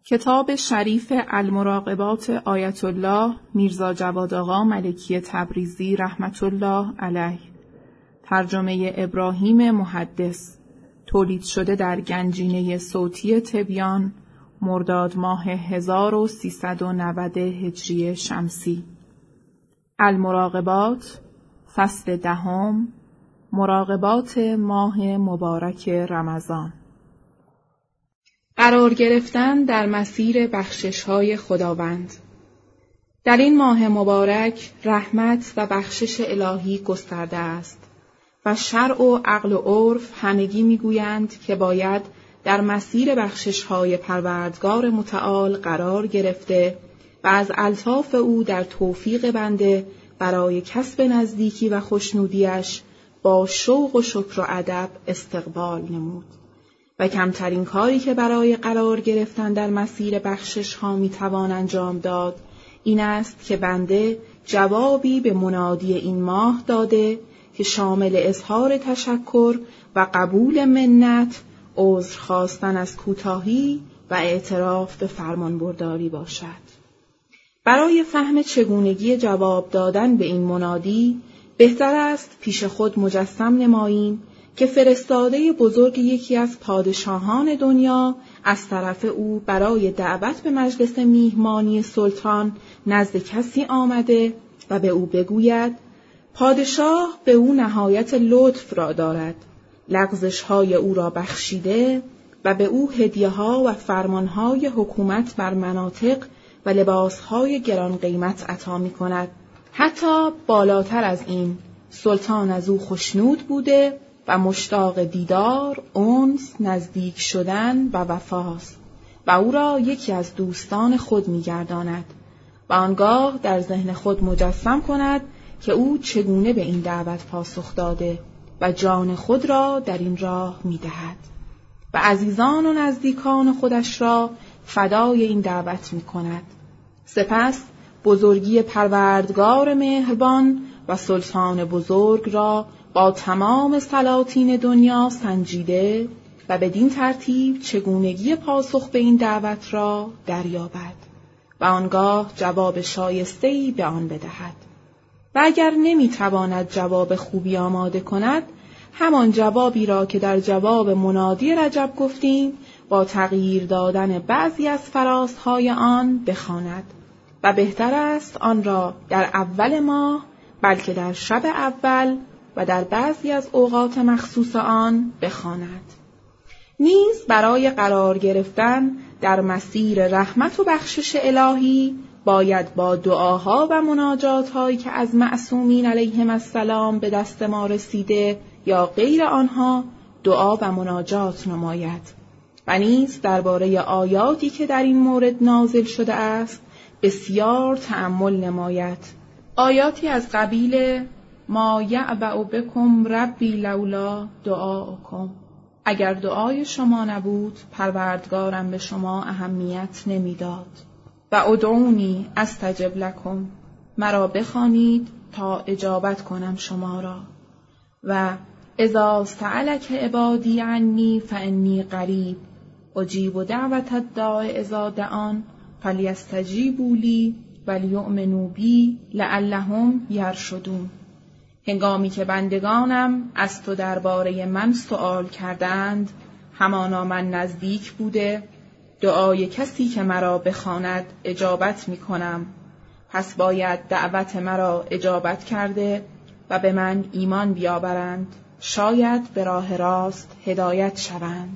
کتاب شریف المراقبات آیت الله میرزا جواد آقا ملکی تبریزی رحمت الله علیه، ترجمه ابراهیم محدث، تولید شده در گنجینه صوتی تبیان، مرداد ماه 1390 هجری شمسی. المراقبات، فصل 10، مراقبات ماه مبارک رمضان. قرار گرفتن در مسیر بخشش‌های خداوند. در این ماه مبارک رحمت و بخشش الهی گسترده است و شرع و عقل و عرف همگی می‌گویند که باید در مسیر بخشش‌های پروردگار متعال قرار گرفته و از الطاف او در توفیق بنده برای کسب نزدیکی و خوشنودیش با شوق و شکر و ادب استقبال نمود. و کمترین کاری که برای قرار گرفتن در مسیر بخشش ها می توان انجام داد این است که بنده جوابی به منادی این ماه داده که شامل اظهار تشکر و قبول منت، عذر خواستن از کوتاهی و اعتراف به فرمانبرداری باشد. برای فهم چگونگی جواب دادن به این منادی بهتر است پیش خود مجسم نماییم که فرستاده بزرگ یکی از پادشاهان دنیا از طرف او برای دعوت به مجلس میهمانی سلطان نزد کسی آمده و به او بگوید پادشاه به او نهایت لطف را دارد، لغزش‌های او را بخشیده و به او هدیه‌ها و فرمان‌های حکومت بر مناطق و لباس‌های گران قیمت عطا می‌کند. حتی بالاتر از این، سلطان از او خوشنود بوده و مشتاق دیدار، انس، نزدیک شدن و وفاست و او را یکی از دوستان خود می‌گرداند و آنگاه در ذهن خود مجسم کند که او چگونه به این دعوت پاسخ داده و جان خود را در این راه می‌دهد و عزیزان و نزدیکان خودش را فدای این دعوت می‌کند. سپس بزرگی پروردگار مهربان و سلطان بزرگ را با تمام سلاطین دنیا سنجیده و بدین ترتیب چگونگی پاسخ به این دعوت را دریابد و آنگاه جواب شایسته‌ای به آن بدهد. و اگر نمی‌تواند جواب خوبی آماده کند، همان جوابی را که در جواب منادی رجب گفتیم با تغییر دادن بعضی از فرازهای آن بخواند و بهتر است آن را در اول ماه بلکه در شب اول و در بعضی از اوقات مخصوص آن بخواند. نیز برای قرار گرفتن در مسیر رحمت و بخشش الهی باید با دعاها و مناجات‌هایی که از معصومین علیهم السلام به دست ما رسیده یا غیر آنها دعا و مناجات نماید و نیز درباره آیاتی که در این مورد نازل شده است بسیار تأمل نماید. آیاتی از قبیل ما یعبأ بکم ربی لولا دعاؤکم، اگر دعای شما نبود پروردگارم به شما اهمیت نمیداد. و ادعونی استجب لکم، مرا بخوانید تا اجابت کنم شما را. و اذا سألک عبادی عنی فانی قریب اجیب دعوت الداع اذا دعان فلیستجیبوا لی ولیؤمنوا بی لعلهم یرشدون. هنگامی که بندگانم از تو درباره من سؤال کردند همانا من نزدیک بوده، دعای کسی که مرا بخواند اجابت می کنم، پس باید دعوت مرا اجابت کرده و به من ایمان بیاورند، شاید به راه راست هدایت شوند.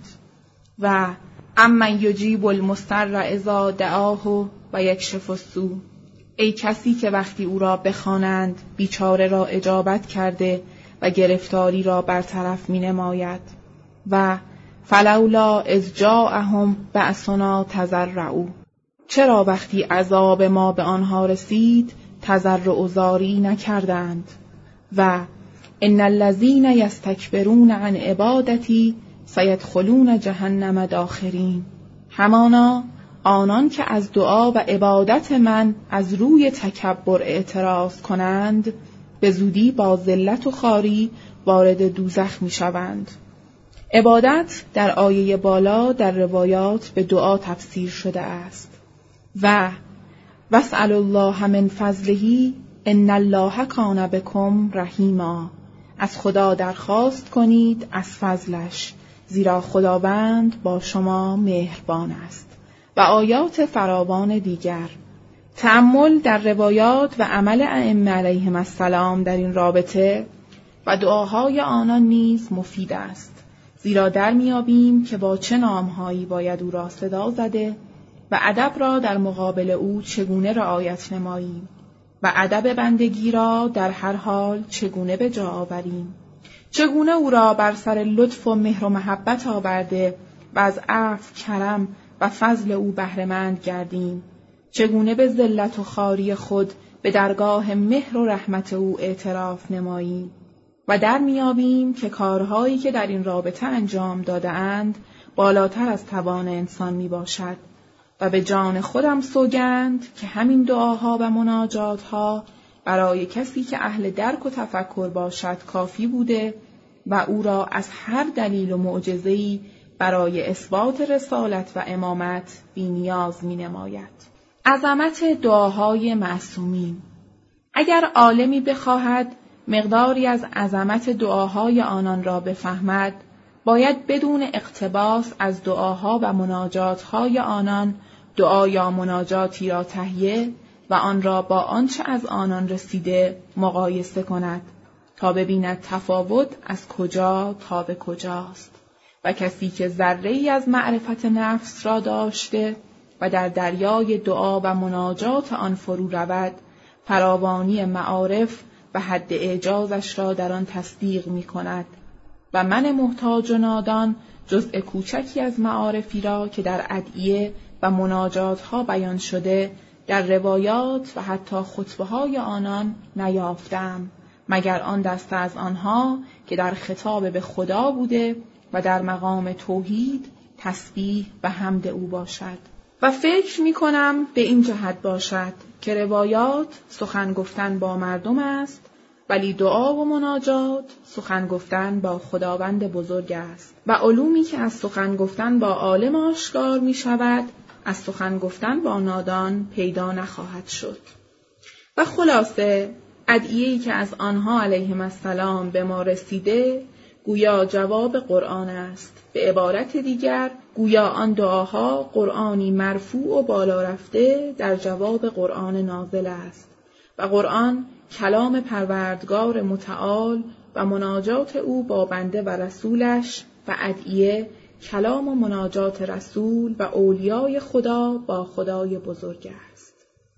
و امن یجیب المضطر اذا دعاه و یکشف السوء، ای کسی که وقتی او را بخوانند بیچاره را اجابت کرده و گرفتاری را برطرف می نماید. و فلولا اذ جاءهم بأسنا تضرعوا، چرا وقتی عذاب ما به آنها رسید تضرع و زاری نکردند. و ان الذین یستکبرون عن عبادتی سیدخلون جهنم داخرین، همانا آنان که از دعا و عبادت من از روی تکبر اعتراض کنند به زودی با ذلت و خواری وارد دوزخ می شوند. عبادت در آیه بالا در روایات به دعا تفسیر شده است و واسألوا الله من فضله ان الله کان بکم رحیما. از خدا درخواست کنید از فضلش، زیرا خداوند با شما مهربان است. و آیات فراوان دیگر. تأمل در روایات و عمل ائمه علیهم السلام در این رابطه و دعاهای آنان نیز مفید است، زیرا در میابیم که با چه نامهایی باید او را صدا زده و ادب را در مقابل او چگونه رعایت نماییم و ادب بندگی را در هر حال چگونه به جا آوریم، چگونه او را بر سر لطف و مهر و محبت آورده و از عفو، کرم و فضل او بهره‌مند گردیم، چگونه به ذلت و خواری خود به درگاه مهر و رحمت او اعتراف نماییم و در میابیم که کارهایی که در این رابطه انجام داده اند بالاتر از توان انسان می باشد و به جان خودم سوگند که همین دعاها و مناجاتها برای کسی که اهل درک و تفکر باشد کافی بوده و او را از هر دلیل و معجزه‌ای برای اثبات رسالت و امامت بی نیاز می نماید. عظمت دعاهای معصومین. اگر عالمی بخواهد مقداری از عظمت دعاهای آنان را بفهمد، باید بدون اقتباس از دعاها و مناجاتهای آنان دعا یا مناجاتی را تهیه و آن را با آنچه از آنان رسیده مقایسه کند تا ببیند تفاوت از کجا تا به کجاست و کسی که ذره‌ای از معرفت نفس را داشته و در دریای دعا و مناجات آن فرو رود، فراوانی معارف و حد اعجازش را در آن تصدیق می کند و من محتاج و نادان جزء کوچکی از معارفی را که در ادعیه و مناجات ها بیان شده در روایات و حتی خطبه های آنان نیافتم، مگر آن دسته از آنها که در خطاب به خدا بوده و در مقام توحید، تسبیح و حمد او باشد. و فکر می کنم به این جهت باشد که روایات سخن گفتن با مردم است، ولی دعا و مناجات سخن گفتن با خداوند بزرگ است و علومی که از سخن گفتن با عالم آشکار می شود، از سخن گفتن با نادان پیدا نخواهد شد. و خلاصه ادعیه‌ای که از آنها علیهم السلام به ما رسیده گویا جواب قرآن است. به عبارت دیگر گویا آن دعاها قرآنی مرفوع و بالا رفته در جواب قرآن نازل است و قرآن کلام پروردگار متعال و مناجات او با بنده و رسولش و ادعیه کلام و مناجات رسول و اولیای خدا با خدای بزرگ است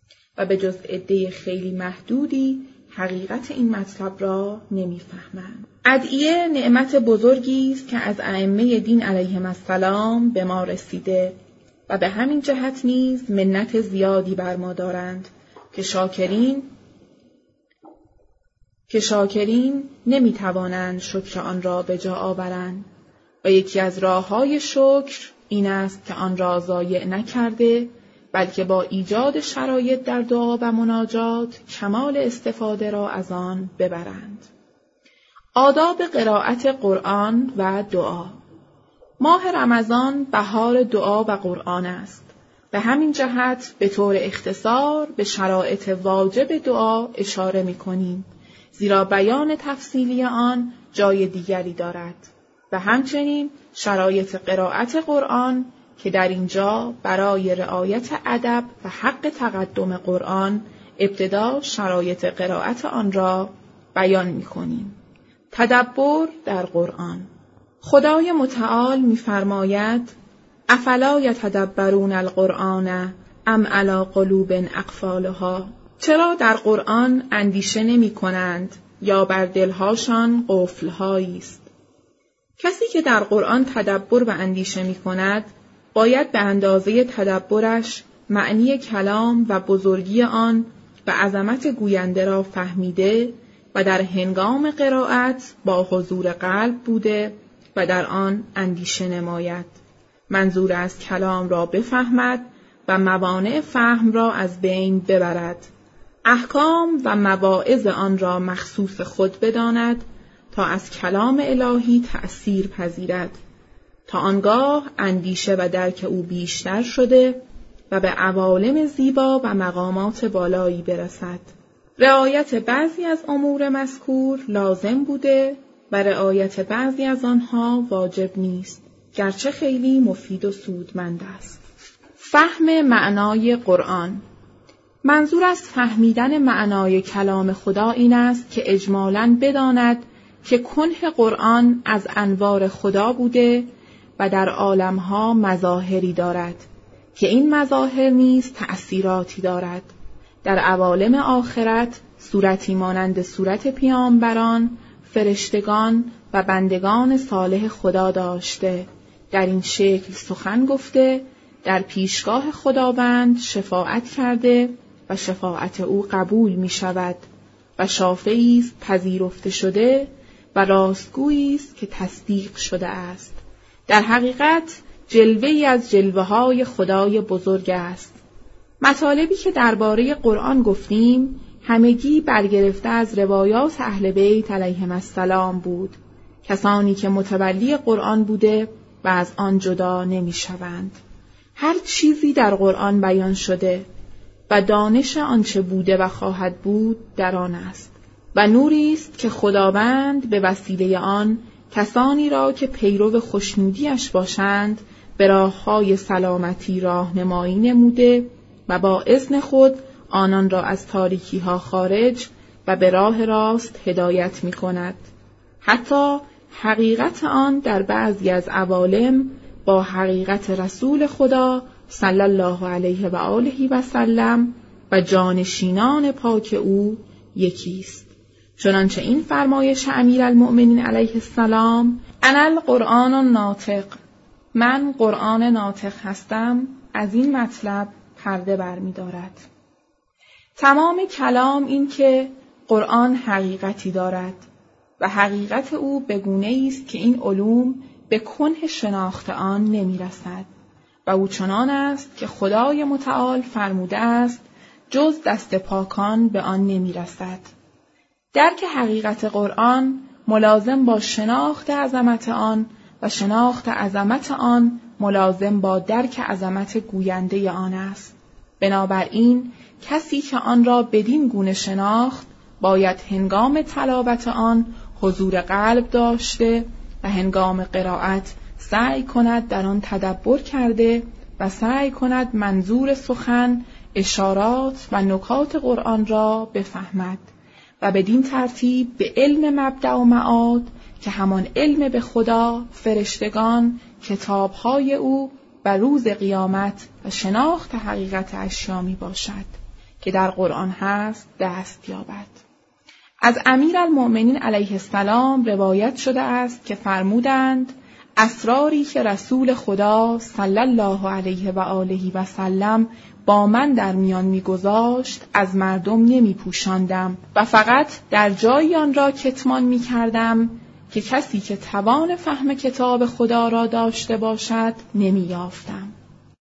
و به جز عده خیلی محدودی حقیقت این مطلب را نمی‌فهمند. ادعیه نعمت بزرگی است که از ائمه دین علیهم السلام به ما رسیده و به همین جهت نیز منت زیادی بر ما دارند که شاکرین نمی‌توانند شکر آن را به جا آورند و یکی از راه‌های شکر این است که آن را ضایع نکرده بلکه با ایجاد شرایط در دعا و مناجات کمال استفاده را از آن ببرند. آداب قرائت قرآن و دعا. ماه رمضان بهار دعا و قرآن است. به همین جهت به طور اختصار به شرایط واجب دعا اشاره می‌کنیم، زیرا بیان تفصیلی آن جای دیگری دارد. و همچنین شرایط قرائت قرآن که در اینجا برای رعایت ادب و حق تقدم قرآن ابتدا شرایط قرائت آن را بیان می‌کنیم. تدبر در قرآن. خدای متعال می‌فرماید: افلا یتدبرون القرآن ام علی قلوب اقفالها. چرا در قرآن اندیشه نمی‌کنند یا بر دلهاشان قفل‌هایی است؟ کسی که در قرآن تدبر و اندیشه می‌کند باید به اندازه تدبرش معنی کلام و بزرگی آن و عظمت گوینده را فهمیده و در هنگام قرائت با حضور قلب بوده و در آن اندیشه نماید. منظور از کلام را بفهمد و موانع فهم را از بین ببرد. احکام و مواعظ آن را مخصوص خود بداند تا از کلام الهی تأثیر پذیرد تا آنگاه اندیشه و درک او بیشتر شده و به عوالم زیبا و مقامات بالایی برسد. رعایت بعضی از امور مذکور لازم بوده و رعایت بعضی از آنها واجب نیست، گرچه خیلی مفید و سودمند است. فهم معنای قرآن. منظور از فهمیدن معنای کلام خدا این است که اجمالاً بداند که کنه قرآن از انوار خدا بوده و در عالمها مظاهری دارد که این مظاهر نیز تأثیراتی دارد. در عوالم آخرت صورتی مانند صورت پیامبران، فرشتگان و بندگان صالح خدا داشته، در این شکل سخن گفته، در پیشگاه خداوند شفاعت کرده و شفاعت او قبول می شود و شافعی است پذیرفته شده و راستگویی است که تصدیق شده است. در حقیقت جلوه‌ای از جلوه‌های خدای بزرگ است. مطالبی که درباره قرآن گفتیم همگی برگرفته از روایات اهل بیت علیهم السلام بود، کسانی که متولی قرآن بوده و از آن جدا نمی شوند. هر چیزی در قرآن بیان شده و دانش آنچه بوده و خواهد بود در آن است و نوری است که خداوند به وسیله آن کسانی را که پیرو خوشنودی‌اش باشند به راه‌های سلامتی راهنمایی نموده و با اذن خود آنان را از تاریکی‌ها خارج و به راه راست هدایت می‌کند. حتی حقیقت آن در بعضی از عوالم با حقیقت رسول خدا صلی الله علیه و آله و سلم و جانشینان پاک او یکی است. چنانچه این فرمایش امیرالمؤمنین علیه السلام انا القرآن الناطق، من قرآن ناطق هستم، از این مطلب پرده برمی‌دارد. تمام کلام این که قرآن حقیقتی دارد و حقیقت او به گونه‌ای است که این علوم به کنه شناخت آن نمی‌رسد و او چنان است که خدای متعال فرموده است جز دست پاکان به آن نمی‌رسد. درک حقیقت قرآن ملازم با شناخت عظمت آن و شناخت عظمت آن ملازم با درک عظمت گوینده آن است. بنابراین کسی که آن را بدین گونه شناخت باید هنگام تلاوت آن حضور قلب داشته و هنگام قرائت سعی کند در آن تدبر کرده و سعی کند منظور سخن، اشارات و نکات قرآن را بفهمد و بدین ترتیب به علم مبدأ و معاد که همان علم به خدا، فرشتگان، کتاب‌های او و روز قیامت و شناخت حقیقت اشیا می باشد که در قرآن هست دست یابد. از امیرالمؤمنین علیه السلام روایت شده است که فرمودند اسراری که رسول خدا صلی الله علیه و آله و سلم با من در میان می‌گذاشت از مردم نمی‌پوشاندم و فقط در جایی آن را کتمان می‌کردم که کسی که توان فهم کتاب خدا را داشته باشد نمی‌یافتم.